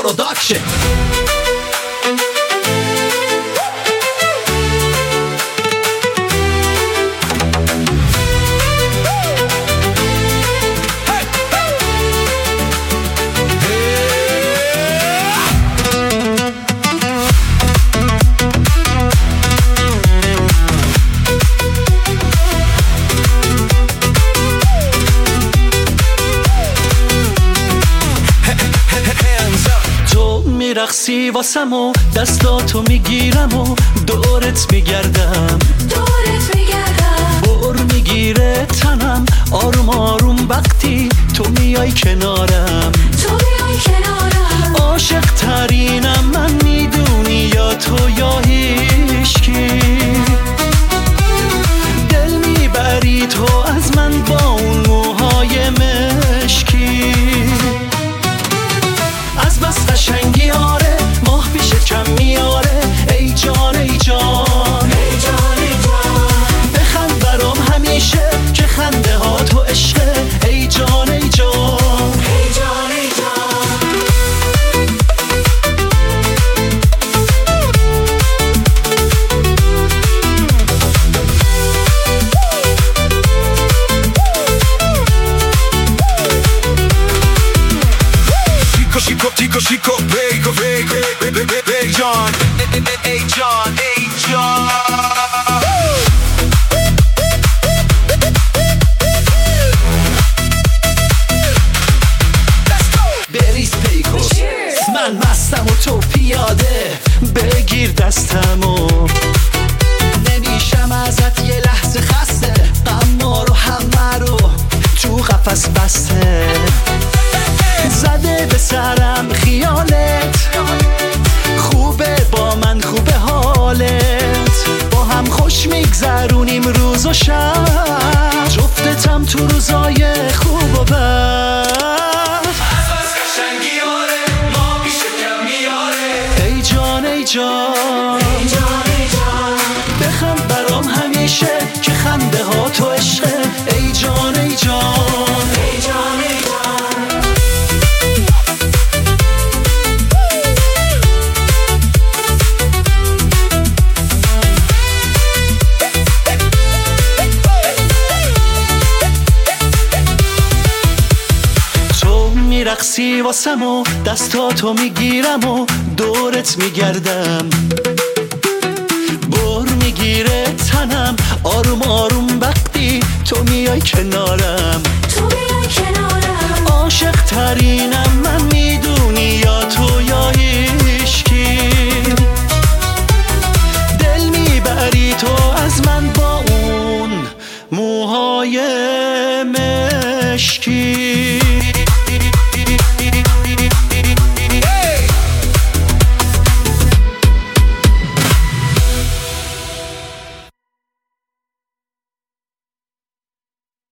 پروداکشن. میرقصی واسم و دستاتو میگیرم و دورت میگردم بر میگیره تنم آروم آروم وقتی تو میای کنارم عاشق ترینم من میدونی یا تو یا هیچکی دل میبری تو از من با اون موهای مشکی از بس قشنگی آره ماه پیش کم میاره ای جان ای جان ای جان ای جان بخند برام همیشه که خنده ها تو عشقه ای جان ای جان ای جان ای جان. Chico, chico, bacon, bacon, John, hey John, hey John. بریز پیکو من مستم و تو پیاده بگیر دستمو نمیشم ازت یه لحظه خسته اما رو همه رو تو قفس بسته زده به سرم خیالت خوبه با من خوبه حالت با هم خوش میگذرونیم روز و شب جفتتم تو روزای خوب و بد از قشنگی آره ما پیش کم میاره ای جان ای جان ای جان ای جان بخند برام همیشه که خنده ها تو عشقه ای جان ای جان ای جان ای جان. میرقصی واسم و دستاتو میگیرم و دورت میگردم بر میگیره تنم آروم آروم وقتی تو میای کنارم عاشق ترین